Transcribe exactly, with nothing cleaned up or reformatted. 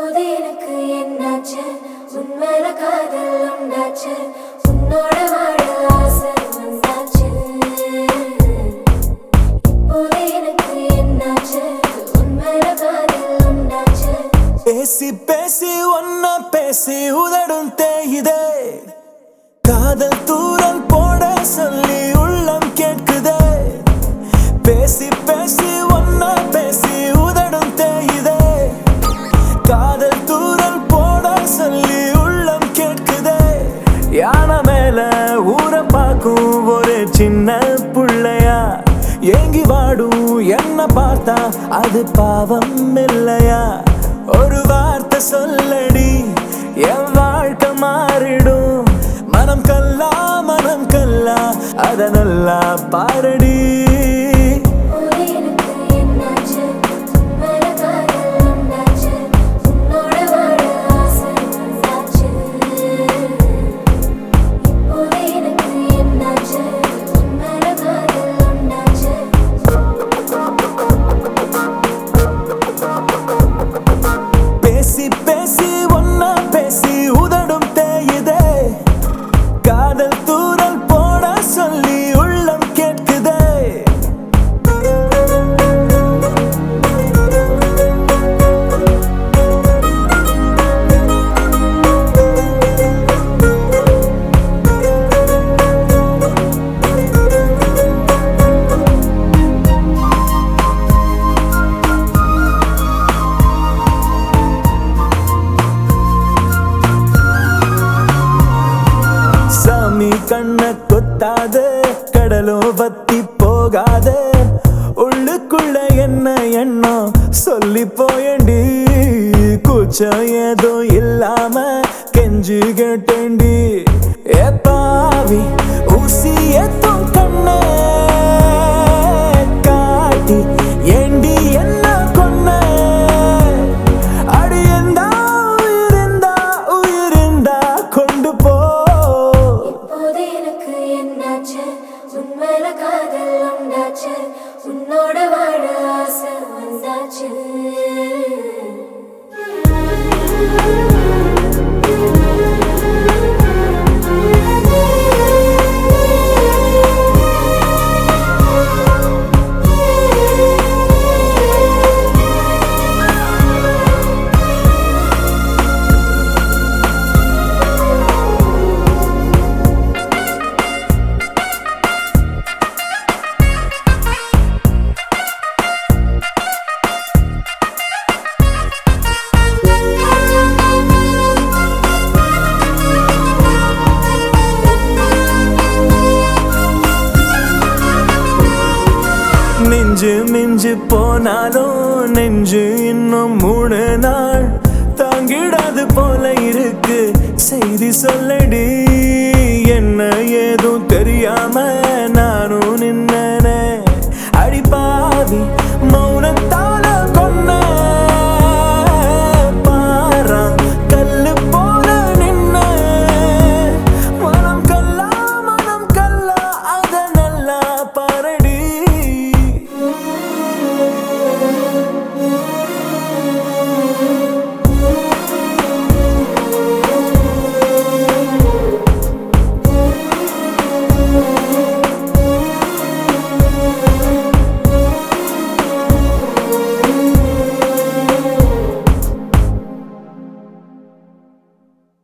இப்போது எனக்கு என்னாச்சு உன்மேல காதல் உண்டாச்சு உன்னோட வாழ ஆசை வந்தாச்சு இப்போது எனக்கு என்னாச்சு உன்மேல காதல் உண்டாச்சு பேசி பேசி ஒன்னா பேசி உதடும் தேயுதே காதல் தூரல் போட சொல்லி உள்ளம் கேட்குதே பேசி பேசி ஒன்னா பேசி உதடும் தேயுதே காதல் தூரல் போட சொல்லி உள்ளம் கேட்குதே யானை மேல ஊர பார்க்கும் ஒரு சின்ன புள்ளையா ஏங்கி வாடும் என்ன பார்த்தா அது பாவம் இல்லையா ஒரு வார்த்தை சொல்லடி என் வாழ்க்கை மாறிடும் மனம் கல்லா மனம் கல்லா அத நல்லா பாரடி பேசி பேசி ஒன்னா பேசி உதடும் தேயுதே காதல் தூரல் போட சொல்லி உள்ளம் கேட்குதே சாமி கண்ண கொத்தாத கடலோ வத்தி போகாத உள்ளுக்குள்ள என்ன எண்ணம் சொல்லி போயண்டி கூச்சம் ஏதோ இல்லாம கெஞ்சு கேட்டேண்டி ஏ பாவி ஊசி ஏத்தும் கண்ண காட்டி ஏண்டி என்ன கொன்ன அடி எந்தா உயிரிந்தா உயிரிந்தா கொண்டு போ உன்மேல காதல் உண்டாச்சு உன்னோட வாழ ஆசை வந்தாச்சு நெஞ்சு மிஞ்சு போனாலும் நெஞ்சு இன்னும் மூணு நாள்